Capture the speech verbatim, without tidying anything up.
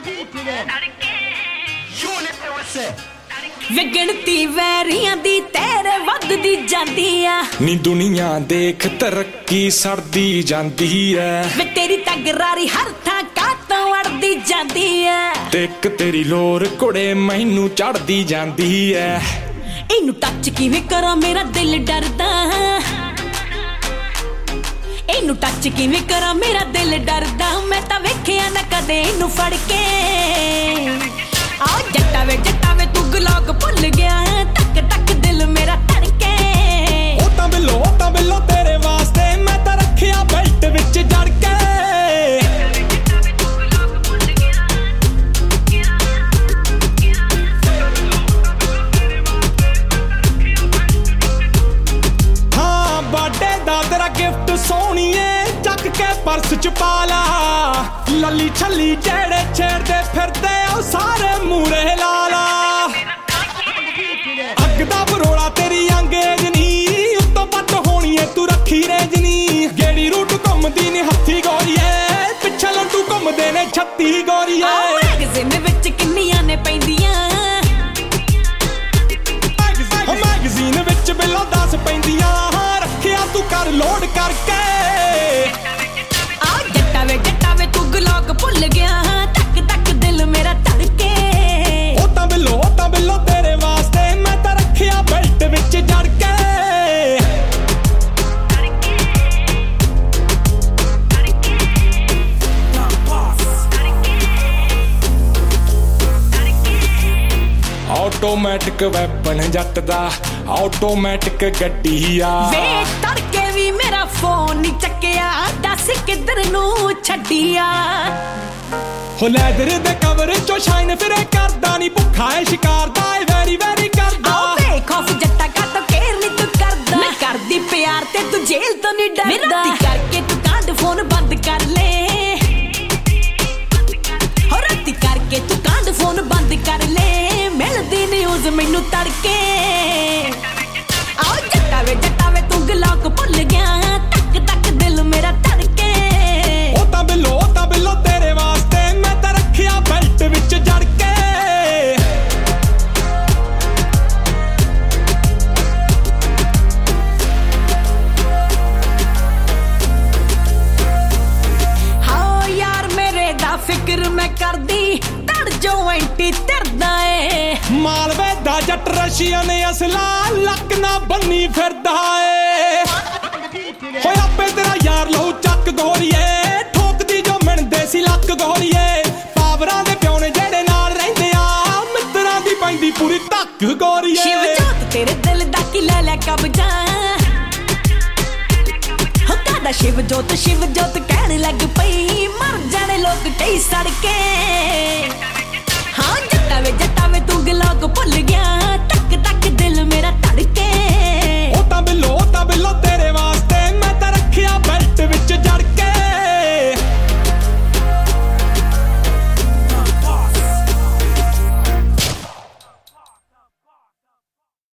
ਵਿਗਣਤੀ ਵੈਰੀਆਂ ਦੀ ਤੇਰੇ ਵੱਧਦੀ ਜਾਂਦੀ ਆ ਨੀ ਦੁਨੀਆ ਦੇਖ ਤਰੱਕੀ ਸੜਦੀ ਜਾਂਦੀ ਐ ਵੇ ਤੇਰੀ ਤਗਰਾਰੀ ਹਰ ਥਾਂ ਕਾਤੋਂ ਅੜਦੀ ਜਾਂਦੀ ਐ ਤੇ ਇੱਕ ਤੇਰੀ ਲੋਰ ਕੁੜੇ ਮੈਨੂੰ ਚੜਦੀ ਜਾਂਦੀ ਐ ਇਹਨੂੰ ਟੱਚ ਕਿਵੇਂ ਕਰਾਂ ਮੇਰਾ ਦਿਲ ਡਰਦਾ ਇਹਨੂੰ ਟੱਚ ਕਿਵੇਂ ਕਰਾਂ ਮੇਰਾ ਦਿਲ ਡਰਦਾ ਮੈਂ ਤਾਂ ਵੇਖਿਆ ਨਾ ਕਦੇ ਇਹਨੂੰ ਫੜ ਕੇ ਆ ਜੱਟਾ ਵੇ ਜੱਟਾ ਵੇ ਤੂੰ ਗਲੋਕ ਭੁੱਲ ਗਿਆ ਟਕ ਟਕ ਦਿਲ ਮੇਰਾ ਧੜਕੇ ਉਹ ਤਾਂ ਬਿੱਲੋ ਉਹ ਤਾਂ ਬਿੱਲੋ ਤੇਰੇ ਵਾਸਤੇ ਮੈਂ ਤਾਂ ਰੱਖਿਆ ਬੈਲਟ ਵਿੱਚ ਜੜ ਕੇ ਹਾਂ ਬਰਥਡੇ ਦਾ ਤੇਰਾ ਗਿਫਟ ਸੋਹਣੀਏ ਚੱਕ ਕੇ ਪਰਸ ਚ ਪਾ ਲਾ ਲੱਲੀ ਛੱਲੀ ਜਿਹੜੇ ਛੇੜਦੇ ਫਿਰਦੇ ਉਹ ਸਾਰੇ ਮੂਰੇ ਲਾ ਲਾ ਅੱਗ ਦਾ ਬਰੋਲਾ ਤੇਰੀ ਅੰਗੇਜ ਨੀ ਉੱਤੋਂ ਵੱਟ ਹੋਣੀ ਏ ਤੂੰ ਰੱਖੀ ਰੇਜਨੀ ਗੇੜੀ ਰੂਟ ਘੁੰਮਦੀ ਨੀ ਹੱਥੀ ਗੋਰੀਏ ਪਿੱਛੇ ਲੰਡੂ ਘੁੰਮਦੇ ਨੇ ਛੱਤੀ ਗੋਰੀਏ ਮੈਗਜ਼ੀਨ ਵਿੱਚ ਕਿੰਨੀਆਂ ਨੇ ਪੈਂਦੀਆਂ ਮੈਗਜ਼ੀਨ ਵਿੱਚ ਬਿੱਲੋ ਦਸ ਪੈਂਦੀਆਂ ਰੱਖਿਆ ਤੂੰ ਕਰ ਲੋਡ ਕਰਕੇ ਆ ਜੱਟਾ ਵੇ ਜੱਟਾ ਵੇ ਤੂੰ ਗਲੋਕ ਭੁੱਲ ਗਿਆ ਟਕ ਟਕ ਦਿਲ ਮੇਰਾ ਧੜਕੇ ਉਹ ਤਾਂ ਬਿੱਲੋ ਉਹ ਤਾਂ ਬਿੱਲੋ ਤੇਰੇ ਵਾਸਤੇ ਮੈਂ ਤਾਂ ਰੱਖਿਆ ਬੈਲਟ ਵਿੱਚ ਜੜ ਕੇ ਆਟੋਮੈਟਿਕ ਵੈਪਨ ਜੱਟ ਦਾ ਆਟੋਮੈਟਿਕ ਗੱਡੀ ਆ ਵੇ ਤੜਕੇ ਵੀ ਮੇਰਾ ਫੋਨ ਨਹੀਂ ਚੱਕਿਆ ਦੱਸ ਕਿੱਧਰ ਨੂੰ ਛੱਡਿਆ ਹੋ ਲੈਦਰ ਦੇ ਕਵਰ ਚੋਂ ਸ਼ਾਈਨ ਫਿਰੇ ਕਰਦਾ ਨਹੀਂ ਭੁੱਖਾ ਏ ਸ਼ਿਕਾਰ ਦਾ ਏ ਵੈਰੀ ਵੈਰੀ ਕਰਦਾ ਓ ਵੇ ਖੌਫ ਜੱਟਾ ਕਾ ਤਾਂ ਕੇਰ ਨਹੀਂ ਤੂੰ ਕਰਦਾ ਮੈਂ ਕਰਦੀ ਪਿਆਰ ਤੇ ਤੂੰ ਜੇਲ੍ਹ ਤੋਂ ਨਹੀਂ ਡਰਦਾ ਮੇਰਾ ਤੀ ਕਰਕੇ ਤੂੰ ਕਾਂਡ ਫੋਨ ਬੰਦ ਕਰ ਲੈ ਹੋ ਰਾਤੀ ਕਰਕੇ ਤੂੰ ਕਾਂਡ ਫੋਨ ਬੰਦ ਕਰ ਲੈ ਮਿਲਦੀ ਨਿਊਜ਼ ਮੈਨੂੰ ਤੜਕੇ ਆਓ ਜੱਟਾ ਵੇ ਜੱਟਾ ਵੇ ਤੂੰ ਗਲੋਕ ਭੁੱਲ ਗਿਆ ਟਕ ਟਕ ਦਿਲ ਮੇਰਾ ਧੜਕੇ ਉਹ ਤਾਂ ਬਿੱਲੋ ਉਹ ਤਾਂ ਬਿੱਲੋ ਤੇਰੇ ਵਾਸਤੇ ਮੈਂ ਤਾਂ ਰੱਖਿਆ ਬੈਲਟ ਵਿੱਚ ਜੜ ਕੇ ਹਾਂ ਯਾਰ ਮੇਰੇ ਦਾ ਫਿਕਰ ਮੈਂ ਕਰਦੀ ਤੜ ਜੋ ਐਂਟੀ ਤਰਦਾ ਏ ਮਾਲਵੇ ਦਾ ਜੱਟ ਰਸ਼ੀਆ ਨੇ ਅਸਲਾ ਲੱਕ ਨਾ ਬੰਨੀ ਫਿਰਦਾ ਏ ਹੋਏ ਆਪੇ ਤੇਰਾ ਯਾਰ ਲਹੂ ਚੱਕ ਗੋਰੀਏ ਠੋਕਦੀ ਜੋ ਮਿਣਦੇ ਸੀ ਲੱਕ ਗੋਰੀਏ ਪਾਵਰਾਂ ਦੇ ਪਿਓ ਨੇ ਜਿਹੜੇ ਨਾਲ ਰਹਿੰਦੇ ਆ ਮਿੱਤਰਾਂ ਦੀ ਪੈਂਦੀ ਪੂਰੀ ਧੱਕ ਗੋਰੀਏ ਸ਼ਿਵ ਜੋਤ ਤੇਰੇ ਦਿਲ ਦਾ ਕੀ ਲੈ ਲੈ ਕਬਜ਼ਾ ਹੋ ਕਾਦਾ ਸ਼ਿਵ ਜੋਤ ਸ਼ਿਵ ਜੋਤ ਕਹਿਣ ਲੱਗ ਪਈ ਮਰ ਜਾਣੇ ਲੋਕ ਕਈ ਸੜ ਕੇ